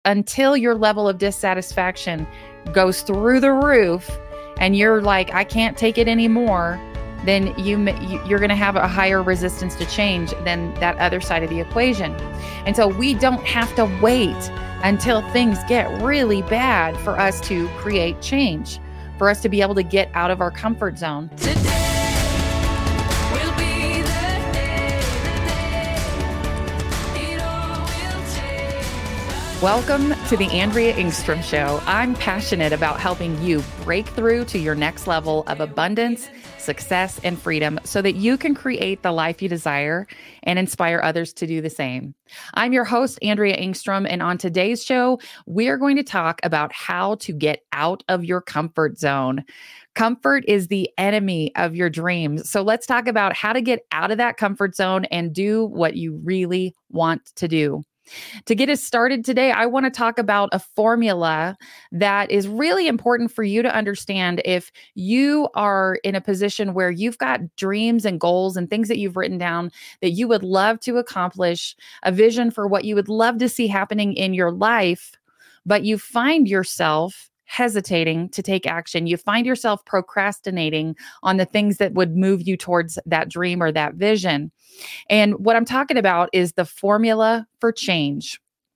until your level of dissatisfaction goes through the roof and you're like, I can't take it anymore, then you're going to have a higher resistance to change than that other side of the equation. And so we don't have to wait until things get really bad for us to create change, for us to be able to get out of our comfort zone. Welcome to the Andrea Engstrom Show. I'm passionate about helping you break through to your next level of abundance, success, and freedom so that you can create the life you desire and inspire others to do the same. I'm your host, Andrea Engstrom, and on today's show, we are going to talk about how to get out of your comfort zone. Comfort is the enemy of your dreams. So let's talk about how to get out of that comfort zone and do what you really want to do. To get us started today, I want to talk about a formula that is really important for you to understand if you are in a position where you've got dreams and goals and things that you've written down that you would love to accomplish, a vision for what you would love to see happening in your life, but you find yourself hesitating to take action. You find yourself procrastinating on the things that would move you towards that dream or that vision. And what I'm talking about is the formula for change.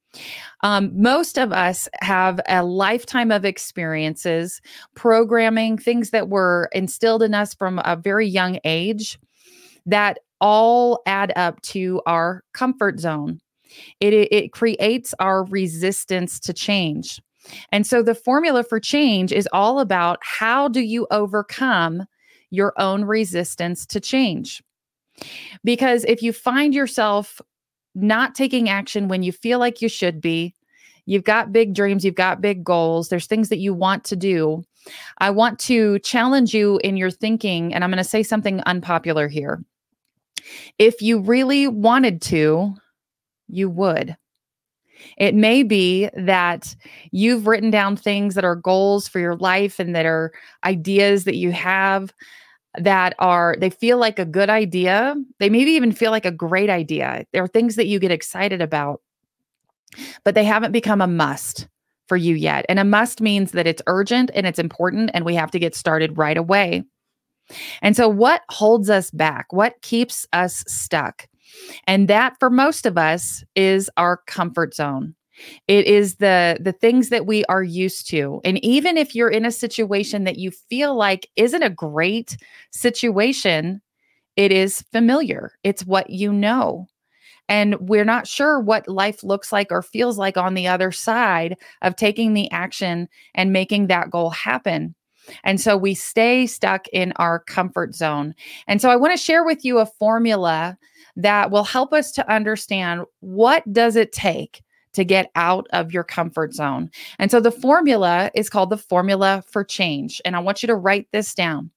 Most of us have a lifetime of experiences, programming, things that were instilled in us from a very young age that all add up to our comfort zone. It creates our resistance to change. And so the formula for change is all about how do you overcome your own resistance to change? Because if you find yourself not taking action when you feel like you should be, you've got big dreams, you've got big goals, there's things that you want to do. I want to challenge you in your thinking, and I'm going to say something unpopular here. If you really wanted to, you would. It may be that you've written down things that are goals for your life and that are ideas that you have they feel like a good idea. They maybe even feel like a great idea. There are things that you get excited about, but they haven't become a must for you yet. And a must means that it's urgent and it's important and we have to get started right away. And so what holds us back? What keeps us stuck? And that for most of us is our comfort zone. It is the things that we are used to. And even if you're in a situation that you feel like isn't a great situation, it is familiar. It's what you know. And we're not sure what life looks like or feels like on the other side of taking the action and making that goal happen. And so we stay stuck in our comfort zone. And so I want to share with you a formula that will help us to understand what does it take to get out of your comfort zone. And so the formula is called the formula for change. And I want you to write this down.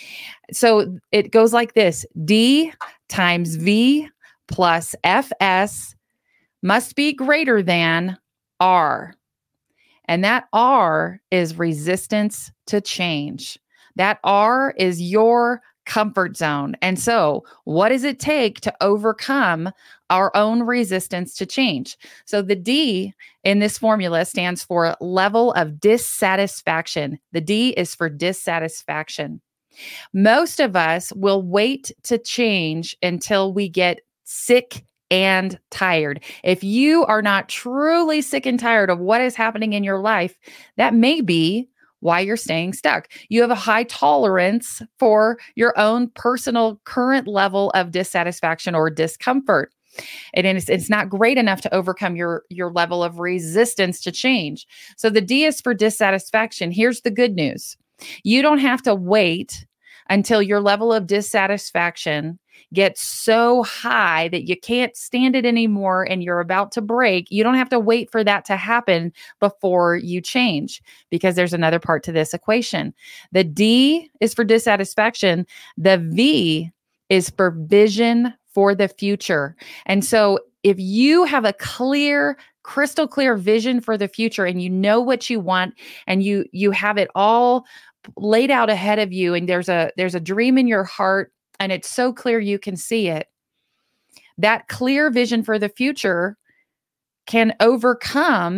So it goes like this: D times V plus FS must be greater than R. And that R is resistance to change. That R is your comfort zone. And so what does it take to overcome our own resistance to change? So the D in this formula stands for level of dissatisfaction. The D is for dissatisfaction. Most of us will wait to change until we get sick and tired. If you are not truly sick and tired of what is happening in your life, that may be why you're staying stuck. You have a high tolerance for your own personal current level of dissatisfaction or discomfort. And it's not great enough to overcome your level of resistance to change. So the D is for dissatisfaction. Here's the good news. You don't have to wait until your level of dissatisfaction gets so high that you can't stand it anymore and you're about to break. You don't have to wait for that to happen before you change, because there's another part to this equation. The D is for dissatisfaction. The V is for vision for the future. And so if you have a clear, crystal clear vision for the future and you know what you want and you have it all laid out ahead of you and there's a dream in your heart and it's so clear you can see it, that clear vision for the future can overcome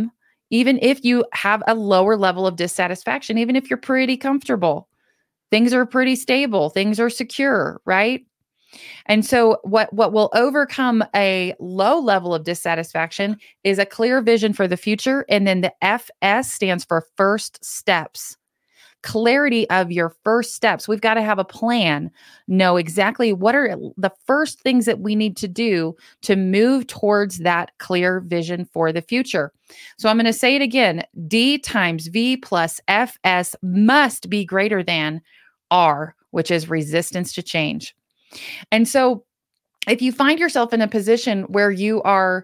even if you have a lower level of dissatisfaction, even if you're pretty comfortable, things are pretty stable, things are secure, right? And so what will overcome a low level of dissatisfaction is a clear vision for the future. And then the FS stands for first steps. Clarity of your first steps. We've got to have a plan, know exactly what are the first things that we need to do to move towards that clear vision for the future. So I'm going to say it again. D times V plus FS must be greater than R, which is resistance to change. And so if you find yourself in a position where you are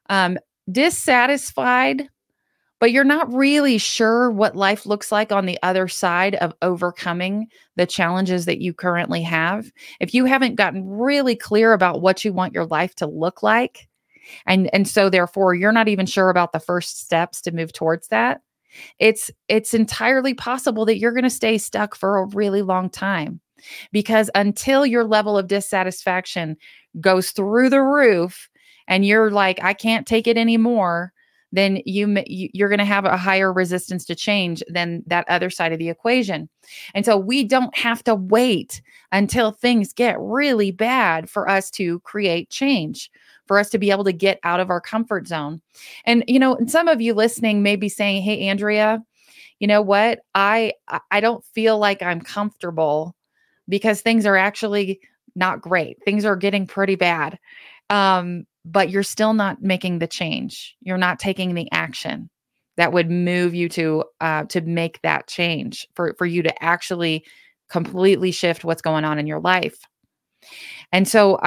dissatisfied, but you're not really sure what life looks like on the other side of overcoming the challenges that you currently have, if you haven't gotten really clear about what you want your life to look like, and so therefore you're not even sure about the first steps to move towards that, it's entirely possible that you're going to stay stuck for a really long time. Because until your level of dissatisfaction goes through the roof and you're like, I can't take it anymore, then you're going to have a higher resistance to change than that other side of the equation. And so we don't have to wait until things get really bad for us to create change, for us to be able to get out of our comfort zone. And and some of you listening may be saying, "Hey, Andrea, you know what? I don't feel like I'm comfortable because things are actually not great. Things are getting pretty bad." But you're still not making the change. You're not taking the action that would move you to make that change for you to actually completely shift what's going on in your life. And so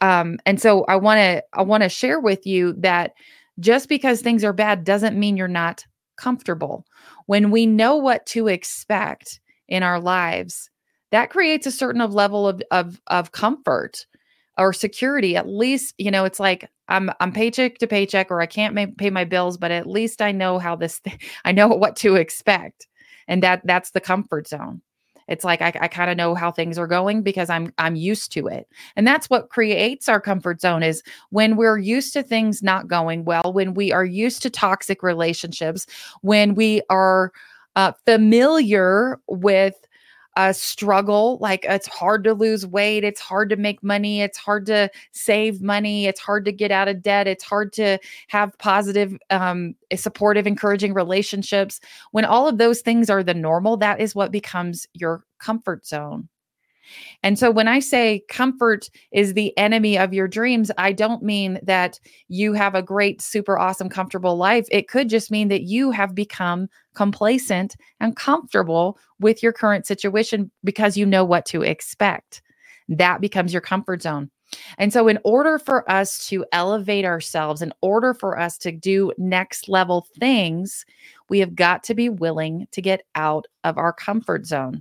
I want to share with you that just because things are bad doesn't mean you're not comfortable. When we know what to expect in our lives, that creates a certain level of comfort or security. At least, it's like I'm paycheck to paycheck, or I can't pay my bills, but at least I know I know what to expect. And that's the comfort zone. It's like I kind of know how things are going because I'm used to it. And that's what creates our comfort zone, is when we're used to things not going well, when we are used to toxic relationships, when we are familiar with a struggle. Like, it's hard to lose weight. It's hard to make money. It's hard to save money. It's hard to get out of debt. It's hard to have positive, supportive, encouraging relationships. When all of those things are the normal, that is what becomes your comfort zone. And so when I say comfort is the enemy of your dreams, I don't mean that you have a great, super awesome, comfortable life. It could just mean that you have become complacent and comfortable with your current situation because you know what to expect. That becomes your comfort zone. And so in order for us to elevate ourselves, in order for us to do next level things, we have got to be willing to get out of our comfort zone.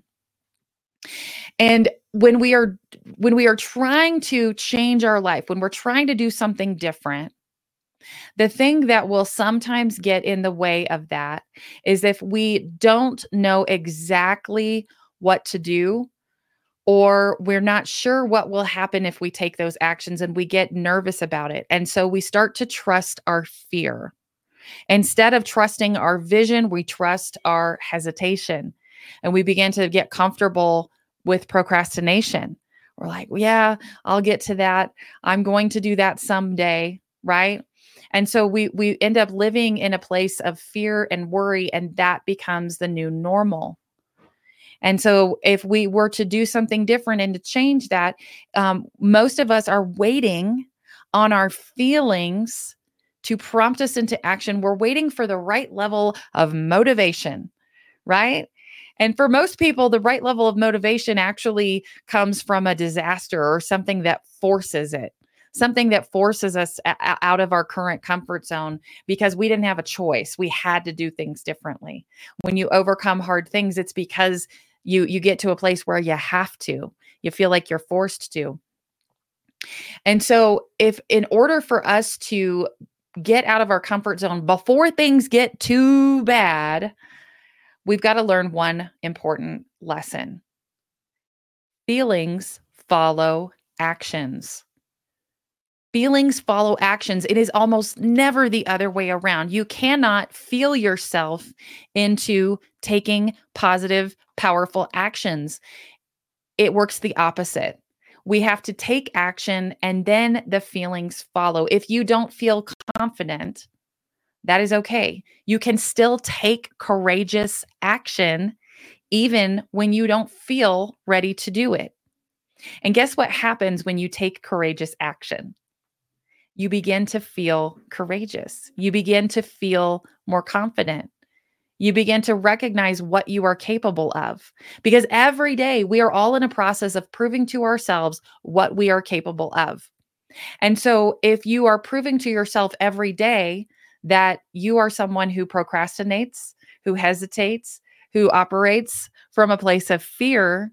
And when we are trying to change our life, when we're trying to do something different, the thing that will sometimes get in the way of that is if we don't know exactly what to do, or we're not sure what will happen if we take those actions, and we get nervous about it. And so we start to trust our fear. Instead of trusting our vision, we trust our hesitation, and we begin to get comfortable with procrastination. We're like, well, yeah, I'll get to that. I'm going to do that someday, right? And so we end up living in a place of fear and worry, and that becomes the new normal. And so if we were to do something different and to change that, most of us are waiting on our feelings to prompt us into action. We're waiting for the right level of motivation, right? And for most people, the right level of motivation actually comes from a disaster or something that forces it, something that forces us out of our current comfort zone because we didn't have a choice. We had to do things differently. When you overcome hard things, it's because you get to a place where you have to. You feel like you're forced to. And so if in order for us to get out of our comfort zone before things get too bad, we've got to learn one important lesson. Feelings follow actions. Feelings follow actions. It is almost never the other way around. You cannot feel yourself into taking positive, powerful actions. It works the opposite. We have to take action and then the feelings follow. If you don't feel confident, that is okay. You can still take courageous action even when you don't feel ready to do it. And guess what happens when you take courageous action? You begin to feel courageous. You begin to feel more confident. You begin to recognize what you are capable of. Because every day we are all in a process of proving to ourselves what we are capable of. And so if you are proving to yourself every day that you are someone who procrastinates, who hesitates, who operates from a place of fear,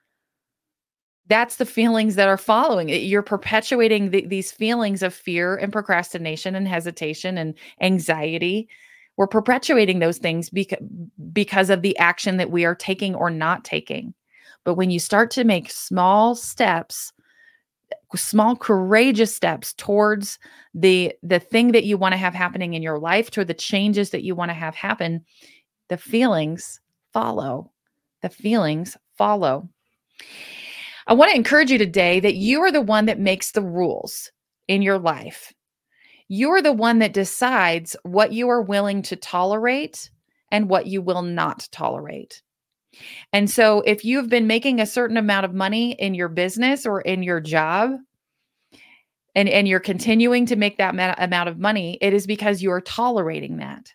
that's the feelings that are following it. You're perpetuating these feelings of fear and procrastination and hesitation and anxiety. We're perpetuating those things because of the action that we are taking or not taking. But when you start to make small steps, small courageous steps towards the thing that you want to have happening in your life, toward the changes that you want to have happen, the feelings follow. The feelings follow. I want to encourage you today that you are the one that makes the rules in your life. You're the one that decides what you are willing to tolerate and what you will not tolerate. And so if you've been making a certain amount of money in your business or in your job, and you're continuing to make that amount of money, it is because you are tolerating that.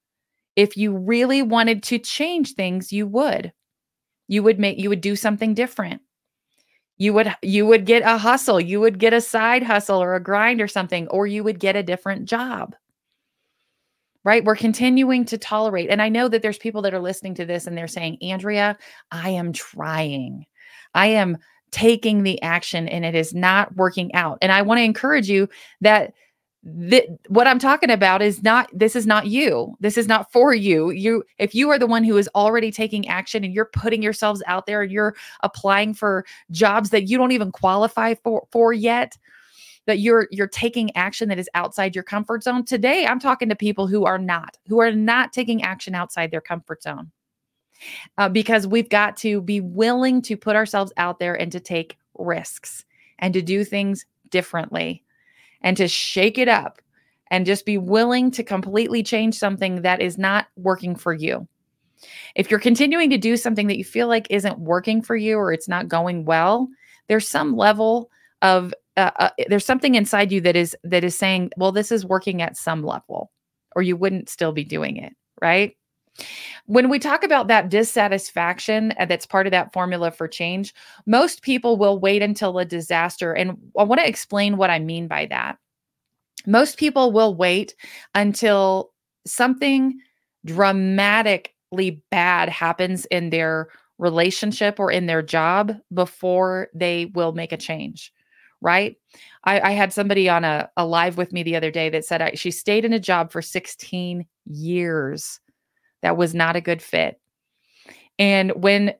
If you really wanted to change things, you would. You would do something different. You would get a hustle, you would get a side hustle or a grind or something, or you would get a different job. Right? We're continuing to tolerate. And I know that there's people that are listening to this and they're saying, Andrea, I am trying. I am taking the action and it is not working out. And I want to encourage you that what I'm talking about this is not you. This is not for you. If you are the one who is already taking action and you're putting yourselves out there and you're applying for jobs that you don't even qualify for yet, that you're taking action that is outside your comfort zone. Today, I'm talking to people who are not taking action outside their comfort zone. Because we've got to be willing to put ourselves out there and to take risks and to do things differently and to shake it up and just be willing to completely change something that is not working for you. If you're continuing to do something that you feel like isn't working for you or it's not going well, there's some level of there's something inside you that is saying, well, this is working at some level, or you wouldn't still be doing it, right? When we talk about that dissatisfaction that's part of that formula for change, most people will wait until a disaster. And I want to explain what I mean by that. Most people will wait until something dramatically bad happens in their relationship or in their job before they will make a change, right? I had somebody on a live with me the other day that said she stayed in a job for 16 years. That was not a good fit. And when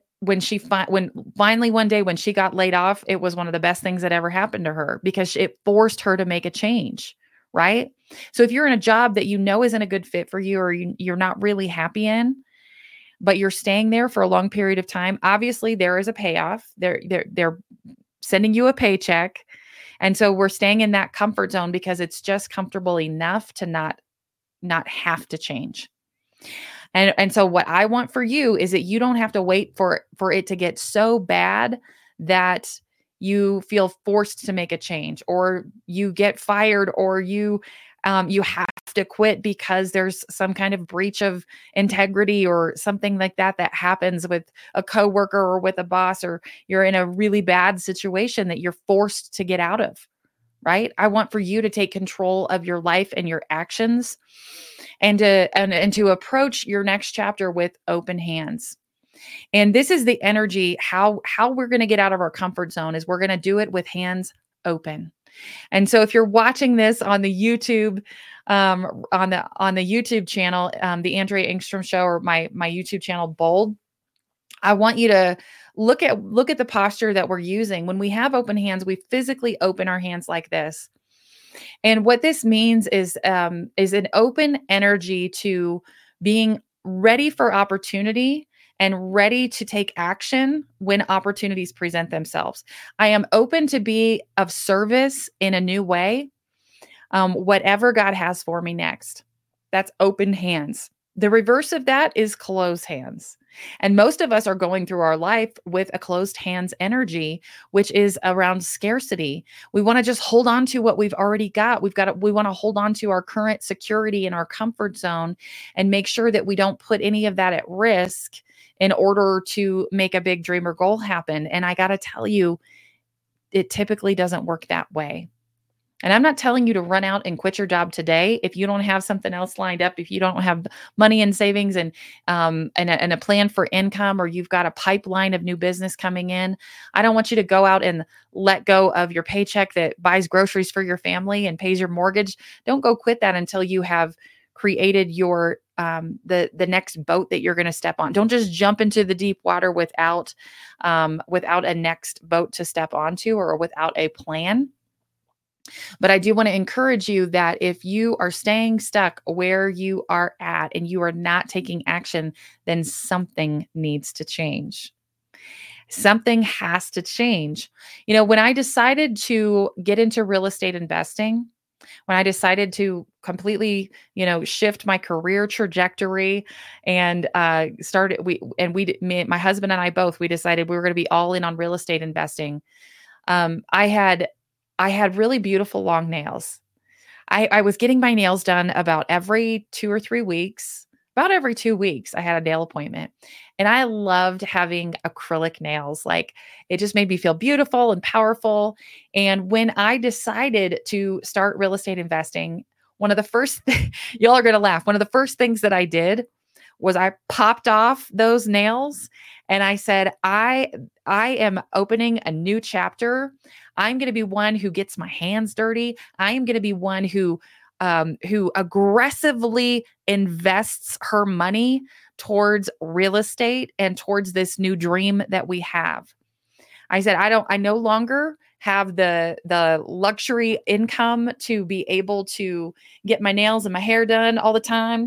finally one day when she got laid off, it was one of the best things that ever happened to her because it forced her to make a change, right? So if you're in a job that you know isn't a good fit for you or you're not really happy in, but you're staying there for a long period of time, obviously there is a payoff. They're sending you a paycheck. And so we're staying in that comfort zone because it's just comfortable enough to not have to change. And so what I want for you is that you don't have to wait for it to get so bad that you feel forced to make a change or you get fired or you have to quit because there's some kind of breach of integrity or something like that happens with a coworker or with a boss, or you're in a really bad situation that you're forced to get out of. Right? I want for you to take control of your life and your actions and to approach your next chapter with open hands. And this is the energy, how we're going to get out of our comfort zone is we're going to do it with hands open. And so if you're watching this on the YouTube, on the YouTube channel, the Andrea Engstrom Show, or my YouTube channel, Bold, I want you to look at the posture that we're using. When we have open hands, we physically open our hands like this. And what this means is an open energy to being ready for opportunity and ready to take action when opportunities present themselves. I am open to be of service in a new way, whatever God has for me next. That's open hands. The reverse of that is closed hands. And most of us are going through our life with a closed hands energy, which is around scarcity. We want to just hold on to what we've already got. We want to hold on to our current security and our comfort zone and make sure that we don't put any of that at risk in order to make a big dream or goal happen. And I got to tell you, it typically doesn't work that way. And I'm not telling you to run out and quit your job today if you don't have something else lined up, if you don't have money in savings and a plan for income, or you've got a pipeline of new business coming in. I don't want you to go out and let go of your paycheck that buys groceries for your family and pays your mortgage. Don't go quit that until you have created your the next boat that you're going to step on. Don't just jump into the deep water without a next boat to step onto or without a plan. But I do want to encourage you that if you are staying stuck where you are at and you are not taking action, then something needs to change. Something has to change. When I decided to get into real estate investing, when I decided to completely, shift my career trajectory and my husband and I both, we decided we were going to be all in on real estate investing. I had really beautiful long nails. I was getting my nails done about every 2 or 3 weeks. About every 2 weeks, I had a nail appointment. And I loved having acrylic nails. Like, it just made me feel beautiful and powerful. And when I decided to start real estate investing, one of the first, y'all are going to laugh. One of the first things that I did was I popped off those nails and I said, I am opening a new chapter. I'm going to be one who gets my hands dirty. I am going to be one who aggressively invests her money towards real estate and towards this new dream that we have. I said, I no longer have the luxury income to be able to get my nails and my hair done all the time.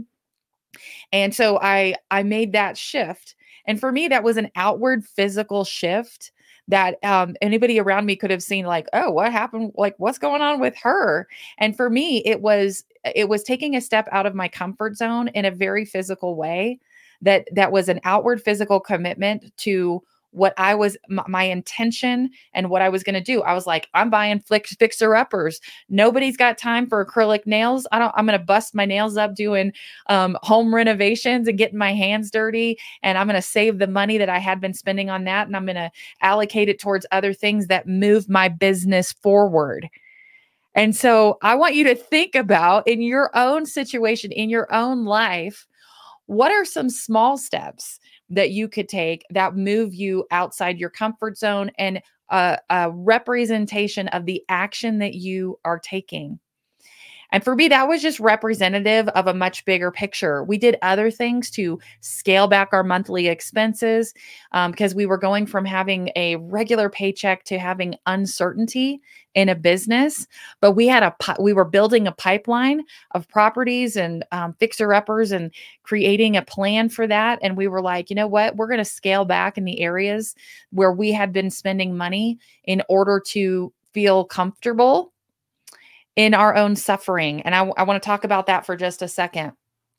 And so I made that shift. And for me, that was an outward physical shift that anybody around me could have seen, like, oh, what happened? Like, what's going on with her? And for me, it was taking a step out of my comfort zone in a very physical way. That was an outward physical commitment to what I was, my intention and what I was going to do. I was like, I'm buying fixer uppers. Nobody's got time for acrylic nails. I'm going to bust my nails up doing home renovations and getting my hands dirty. And I'm going to save the money that I had been spending on that. And I'm going to allocate it towards other things that move my business forward. And so I want you to think about, in your own situation, in your own life, what are some small steps that you could take that move you outside your comfort zone and a representation of the action that you are taking? And for me, that was just representative of a much bigger picture. We did other things to scale back our monthly expenses because we were going from having a regular paycheck to having uncertainty in a business. But we were building a pipeline of properties and fixer-uppers and creating a plan for that. And we were like, you know what? We're going to scale back in the areas where we had been spending money in order to feel comfortable in our own suffering. And I want to talk about that for just a second,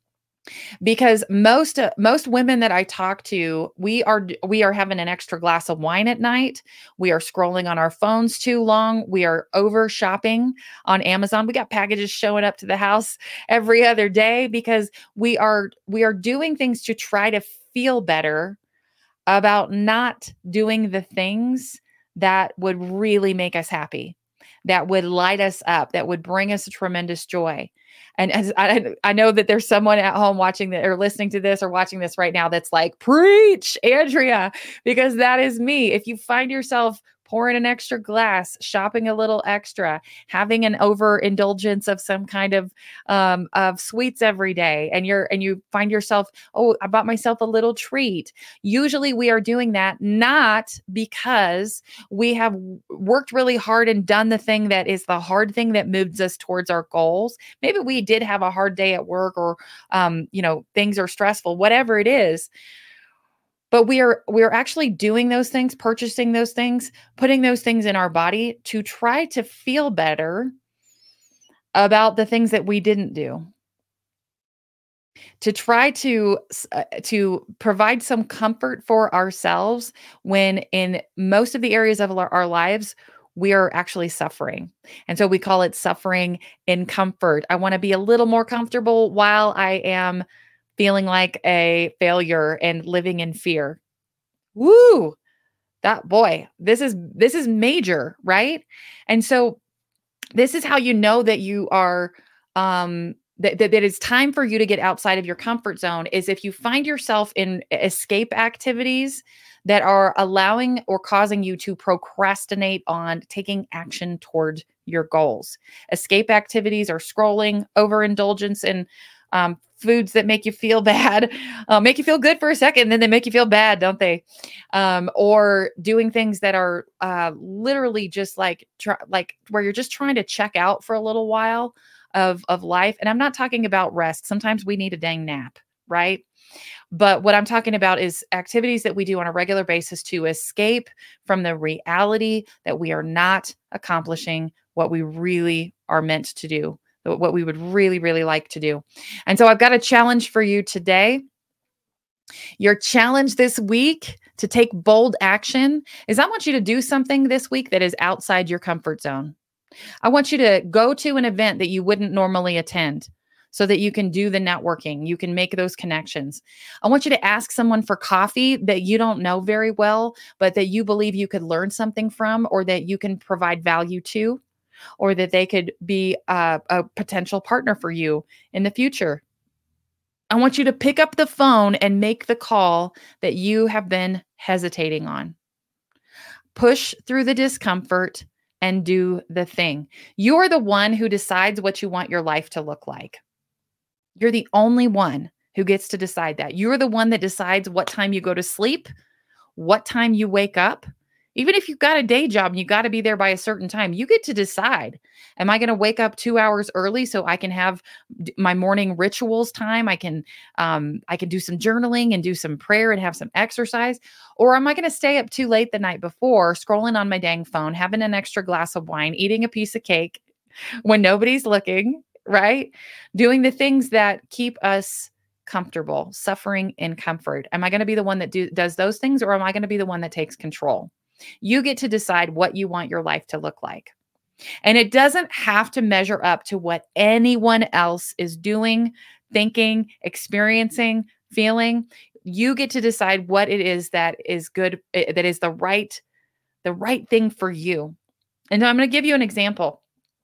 because most women that I talk to, we are having an extra glass of wine at night. We are scrolling on our phones too long. We are over shopping on Amazon. We got packages showing up to the house every other day because we are doing things to try to feel better about not doing the things that would really make us happy, that would light us up, that would bring us a tremendous joy. And as I know that there's someone at home watching that or listening to this or watching this right now that's like, preach, Andrea, because that is me. If you find yourself pouring an extra glass, shopping a little extra, having an overindulgence of some kind of sweets every day, and you find yourself, oh, I bought myself a little treat. Usually we are doing that not because we have worked really hard and done the thing that is the hard thing that moves us towards our goals. Maybe we did have a hard day at work, or things are stressful, whatever it is. But we are actually doing those things, purchasing those things, putting those things in our body to try to feel better about the things that we didn't do, to try to provide some comfort for ourselves when in most of the areas of our lives we are actually suffering. And so we call it suffering in comfort. I want to be a little more comfortable while I am feeling like a failure and living in fear. Woo! That boy, this is major, right? And so this is how you know that you are that it's time for you to get outside of your comfort zone, is if you find yourself in escape activities that are allowing or causing you to procrastinate on taking action toward your goals. Escape activities are scrolling, overindulgence in foods that make you feel bad, make you feel good for a second, then they make you feel bad, don't they? Or doing things that are literally just like where you're just trying to check out for a little while of life. And I'm not talking about rest. Sometimes we need a dang nap, right? But what I'm talking about is activities that we do on a regular basis to escape from the reality that we are not accomplishing what we really are meant to do, what we would really, really like to do. And so I've got a challenge for you today. Your challenge this week to take bold action is I want you to do something this week that is outside your comfort zone. I want you to go to an event that you wouldn't normally attend so that you can do the networking, you can make those connections. I want you to ask someone for coffee that you don't know very well, but that you believe you could learn something from, or that you can provide value to, or that they could be a potential partner for you in the future. I want you to pick up the phone and make the call that you have been hesitating on. Push through the discomfort and do the thing. You're the one who decides what you want your life to look like. You're the only one who gets to decide that. You're the one that decides what time you go to sleep, what time you wake up. Even if you've got a day job and you got to be there by a certain time, you get to decide. Am I going to wake up 2 hours early so I can have my morning rituals time? I can do some journaling and do some prayer and have some exercise. Or am I going to stay up too late the night before, scrolling on my dang phone, having an extra glass of wine, eating a piece of cake when nobody's looking, right? Doing the things that keep us comfortable, suffering in comfort. Am I going to be the one that does those things, or am I going to be the one that takes control? You get to decide what you want your life to look like. And it doesn't have to measure up to what anyone else is doing, thinking, experiencing, feeling. You get to decide what it is that is good, that is the right thing for you. And I'm going to give you an example.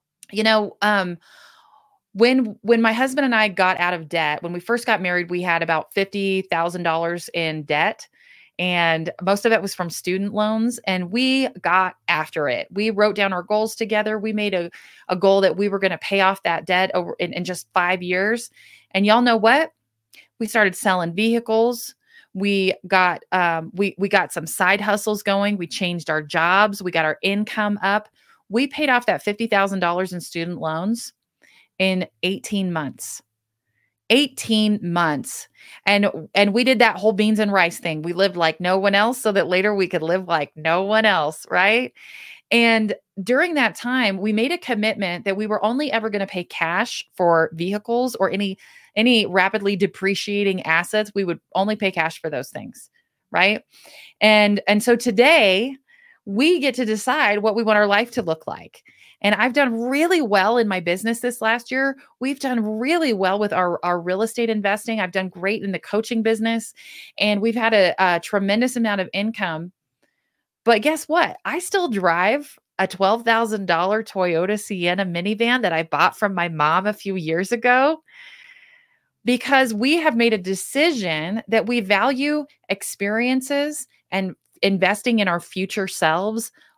When my husband and I got out of debt, when we first got married, we had about $50,000 in debt. And most of it was from student loans. And we got after it. We wrote down our goals together. We made a goal that we were going to pay off that debt over in just 5 years. And y'all know what? We started selling vehicles. We got we got some side hustles going. We changed our jobs. We got our income up. We paid off that $50,000 in student loans in 18 months. 18 months. And we did that whole beans and rice thing. We lived like no one else so that later we could live like no one else, right? And during that time, we made a commitment that we were only ever going to pay cash for vehicles or any rapidly depreciating assets. We would only pay cash for those things, right? And so today we get to decide what we want our life to look like. And I've done really well in my business this last year. We've done really well with our real estate investing. I've done great in the coaching business, and we've had a tremendous amount of income. But guess what? I still drive a $12,000 Toyota Sienna minivan that I bought from my mom a few years ago, because we have made a decision that we value experiences and investing in our future selves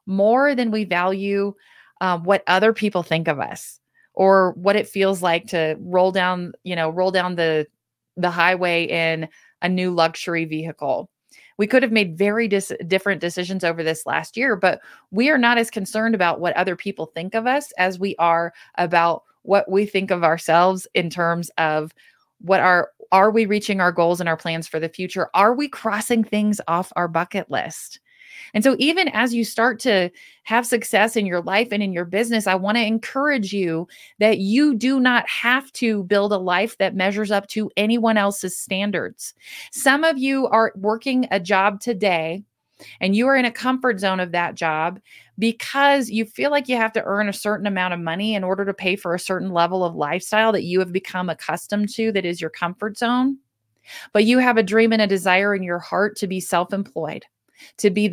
more than we value what other people think of us or what it feels like to roll down the highway in a new luxury vehicle. We could have made very different decisions over this last year, but we are not as concerned about what other people think of us as we are about what we think of ourselves in terms of are we reaching our goals and our plans for the future? Are we crossing things off our bucket list? And so even as you start to have success in your life and in your business, I want to encourage you that you do not have to build a life that measures up to anyone else's standards. Some of you are working a job today and you are in a comfort zone of that job because you feel like you have to earn a certain amount of money in order to pay for a certain level of lifestyle that you have become accustomed to, that is your comfort zone. But you have a dream and a desire in your heart to be self-employed, to be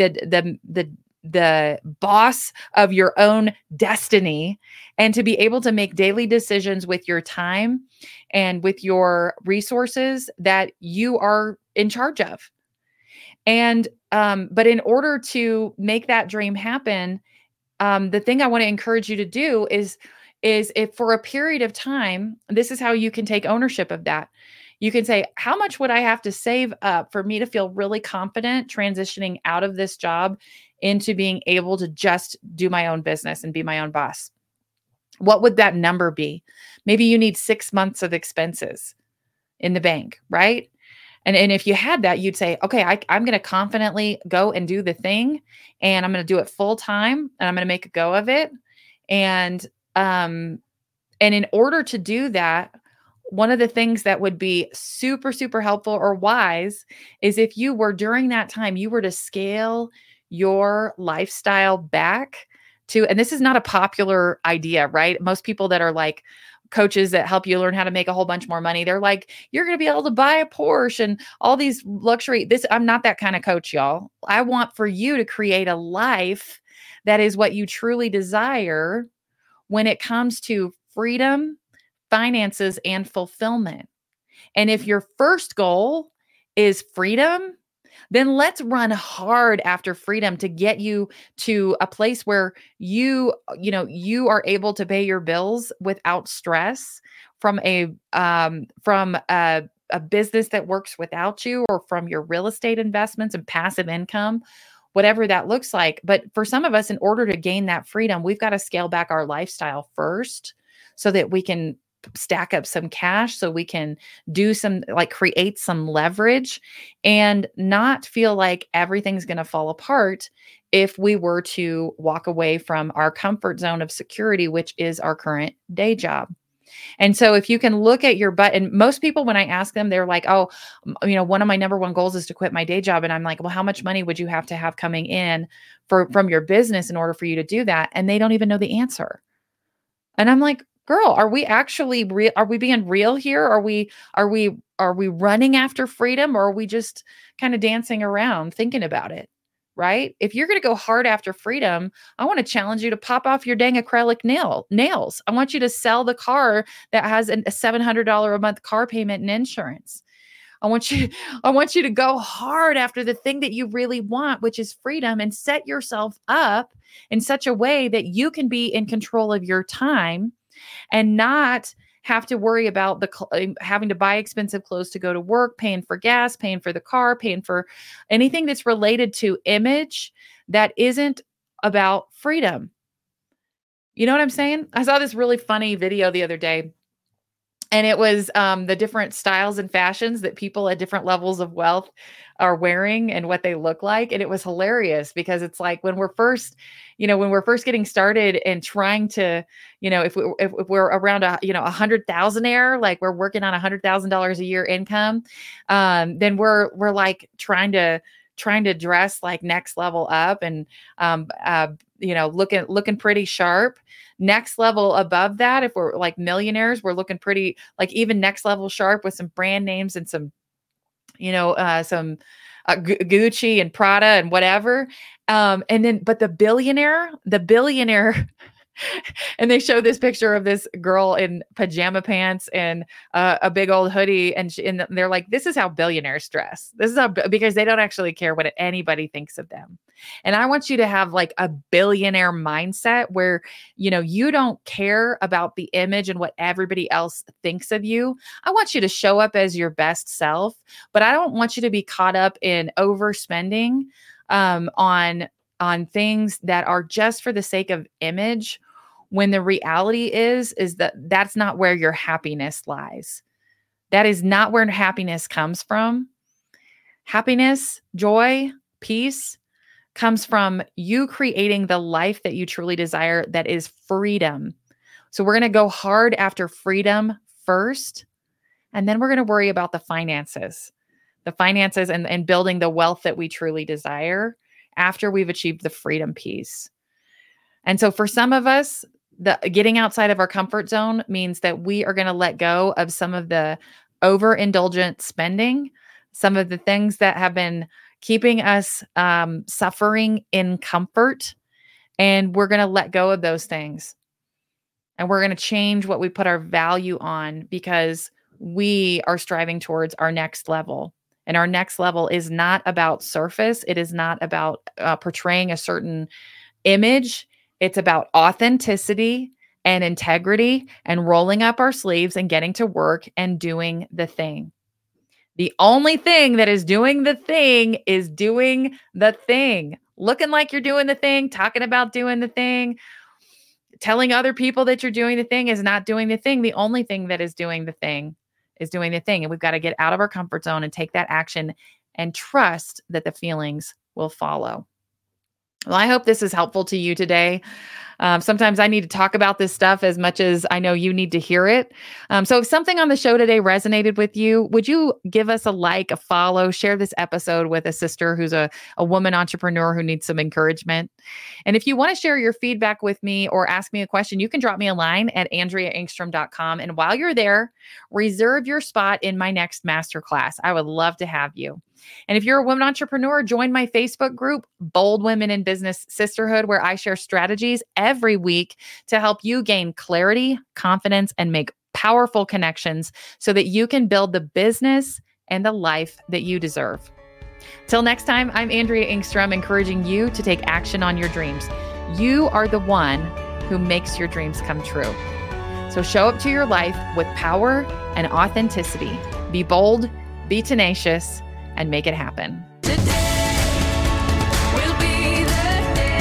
the boss of your own destiny, and to be able to make daily decisions with your time and with your resources that you are in charge of. And but in order to make that dream happen, the thing I want to encourage you to do is if for a period of time, this is how you can take ownership of that. You can say, how much would I have to save up for me to feel really confident transitioning out of this job into being able to just do my own business and be my own boss? What would that number be? Maybe you need 6 months of expenses in the bank, right? And if you had that, you'd say, okay, I'm going to confidently go and do the thing, and I'm going to do it full time, and I'm going to make a go of it. And in order to do that, one of the things that would be super, super helpful or wise is if you were during that time, you were to scale your lifestyle back to, and this is not a popular idea, right? Most people that are like coaches that help you learn how to make a whole bunch more money, they're like, you're going to be able to buy a Porsche and all these luxury. I'm not that kind of coach, y'all. I want for you to create a life that is what you truly desire when it comes to freedom, finances, and fulfillment. And if your first goal is freedom, then let's run hard after freedom to get you to a place where you are able to pay your bills without stress from a business that works without you, or from your real estate investments and passive income, whatever that looks like. But for some of us, in order to gain that freedom, we've got to scale back our lifestyle first so that we can stack up some cash, so we can do some, like, create some leverage and not feel like everything's going to fall apart if we were to walk away from our comfort zone of security, which is our current day job. And so if you can look at your butt, and most people, when I ask them, they're like, oh, one of my number one goals is to quit my day job. And I'm like, well, how much money would you have to have coming in from your business in order for you to do that? And they don't even know the answer. And I'm like, girl, are we actually real? Are we being real here? Are we running after freedom, or are we just kind of dancing around thinking about it? Right? If you're going to go hard after freedom, I want to challenge you to pop off your dang acrylic nails. I want you to sell the car that has a $700 a month car payment and insurance. I want you to go hard after the thing that you really want, which is freedom, and set yourself up in such a way that you can be in control of your time and not have to worry about having to buy expensive clothes to go to work, paying for gas, paying for the car, paying for anything that's related to image that isn't about freedom. You know what I'm saying? I saw this really funny video the other day, and it was the different styles and fashions that people at different levels of wealth are wearing and what they look like. And it was hilarious because it's like when we're first getting started and trying to, if we're around a 100,000-aire, like we're working on $100,000 a year income, then we're like trying to dress like next level up and looking pretty sharp. Next level above that, if we're like millionaires, we're looking pretty, like, even next level sharp with some brand names and some Gucci and Prada and whatever. But the billionaire And they show this picture of this girl in pajama pants and a big old hoodie. And they're like, this is how billionaires dress. This is how, because they don't actually care what anybody thinks of them. And I want you to have like a billionaire mindset where, you don't care about the image and what everybody else thinks of you. I want you to show up as your best self, but I don't want you to be caught up in overspending on things that are just for the sake of image, when the reality is that that's not where your happiness lies. That is not where happiness comes from. Happiness, joy, peace comes from you creating the life that you truly desire, that is freedom. So we're going to go hard after freedom first, and then we're going to worry about the finances and building the wealth that we truly desire after we've achieved the freedom piece. And so for some of us, the getting outside of our comfort zone means that we are going to let go of some of the overindulgent spending, some of the things that have been keeping us suffering in comfort. And we're going to let go of those things. And we're going to change what we put our value on, because we are striving towards our next level. And our next level is not about surface. It is not about portraying a certain image. It's about authenticity and integrity and rolling up our sleeves and getting to work and doing the thing. The only thing that is doing the thing is doing the thing. Looking like you're doing the thing, talking about doing the thing, telling other people that you're doing the thing is not doing the thing. The only thing that is doing the thing is doing the thing. And we've got to get out of our comfort zone and take that action and trust that the feelings will follow. Well, I hope this is helpful to you today. Sometimes I need to talk about this stuff as much as I know you need to hear it. So if something on the show today resonated with you, would you give us a like, a follow, share this episode with a sister who's a woman entrepreneur who needs some encouragement? And if you want to share your feedback with me or ask me a question, you can drop me a line at AndreaEngstrom.com. And while you're there, reserve your spot in my next masterclass. I would love to have you. And if you're a woman entrepreneur, join my Facebook group, Bold Women in Business Sisterhood, where I share strategies every week to help you gain clarity, confidence, and make powerful connections so that you can build the business and the life that you deserve. Till next time, I'm Andrea Engstrom, encouraging you to take action on your dreams. You are the one who makes your dreams come true. So show up to your life with power and authenticity. Be bold, be tenacious, and make it happen. Today will be the day.